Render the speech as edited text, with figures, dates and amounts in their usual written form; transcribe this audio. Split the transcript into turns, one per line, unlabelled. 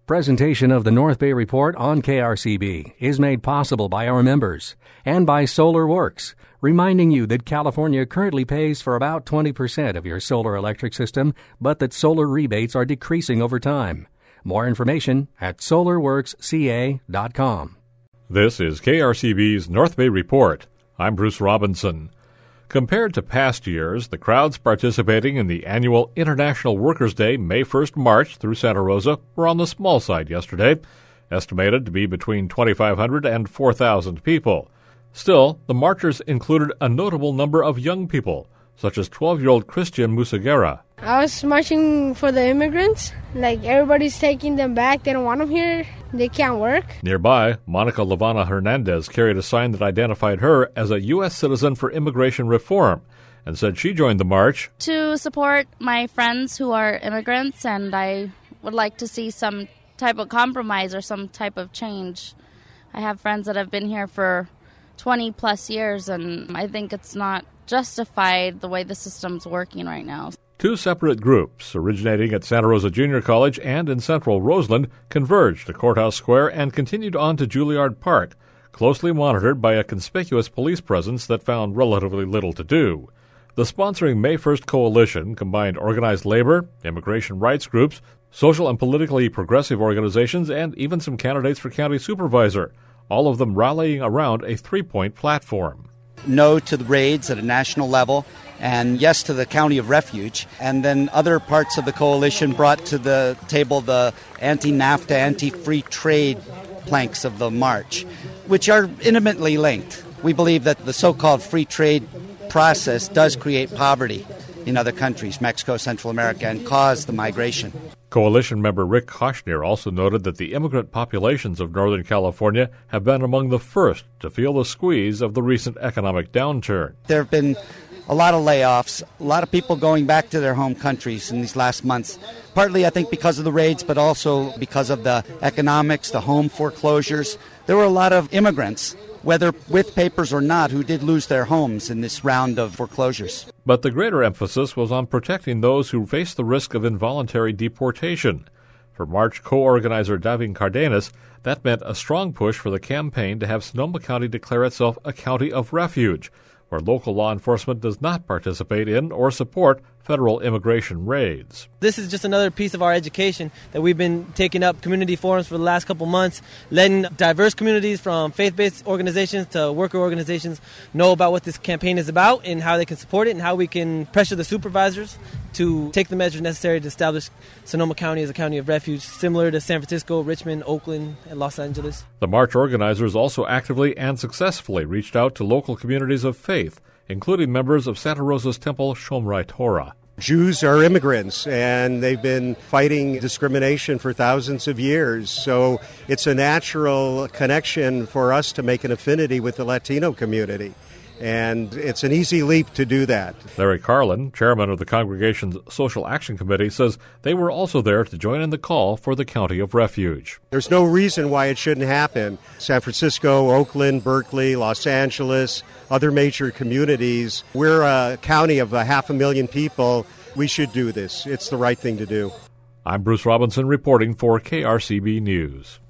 Presentation of the North Bay Report on KRCB is made possible by our members and by Solar Works, reminding you that California currently pays for about 20% of your solar electric system, but that solar rebates are decreasing over time. More information at solarworksca.com.
This is KRCB's North Bay Report. I'm Bruce Robinson. Compared to past years, the crowds participating in the annual International Workers' Day May 1st March through Santa Rosa were on the small side yesterday, estimated to be between 2,500 and 4,000 people. Still, the marchers included a notable number of young people, such as 12-year-old Christian Musagera.
I was marching for the immigrants. Everybody's taking them back. They don't want them here. They can't work.
Nearby, Monica Lavana Hernandez carried a sign that identified her as a U.S. citizen for immigration reform and said she joined the march
to support my friends who are immigrants, and I would like to see some type of compromise or some type of change. I have friends that have been here for 20 plus years, and I think it's not justified the way the system's working right now.
Two separate groups, originating at Santa Rosa Junior College and in central Roseland, converged to Courthouse Square and continued on to Juilliard Park, closely monitored by a conspicuous police presence that found relatively little to do. The sponsoring May 1st coalition combined organized labor, immigration rights groups, social and politically progressive organizations, and even some candidates for county supervisor, all of them rallying around a three-point platform.
No to the raids at a national level, and yes to the county of refuge. And then other parts of the coalition brought to the table the anti-NAFTA, anti-free trade planks of the march, which are intimately linked. We believe that the so-called free trade process does create poverty in other countries, Mexico, Central America, and cause the migration.
Coalition member Rick Koshner also noted that the immigrant populations of Northern California have been among the first to feel the squeeze of the recent economic downturn.
There have been a lot of layoffs, a lot of people going back to their home countries in these last months, partly I think because of the raids, but also because of the economics, the home foreclosures. There were a lot of immigrants, whether with papers or not, who did lose their homes in this round of foreclosures.
But the greater emphasis was on protecting those who face the risk of involuntary deportation. For March co-organizer Davin Cardenas, that meant a strong push for the campaign to have Sonoma County declare itself a county of refuge, where local law enforcement does not participate in or support federal immigration raids.
This is just another piece of our education that we've been taking up community forums for the last couple months, letting diverse communities from faith-based organizations to worker organizations know about what this campaign is about and how they can support it and how we can pressure the supervisors to take the measures necessary to establish Sonoma County as a county of refuge, similar to San Francisco, Richmond, Oakland, and Los Angeles.
The march organizers also actively and successfully reached out to local communities of faith, including members of Santa Rosa's Temple Shomrai Torah.
Jews are immigrants, and they've been fighting discrimination for thousands of years. So it's a natural connection for us to make an affinity with the Latino community. And it's an easy leap to do that.
Larry Carlin, chairman of the congregation's Social Action Committee, says they were also there to join in the call for the county of refuge.
There's no reason why it shouldn't happen. San Francisco, Oakland, Berkeley, Los Angeles, other major communities. We're a county of 500,000 people. We should do this. It's the right thing to do.
I'm Bruce Robinson reporting for KRCB News.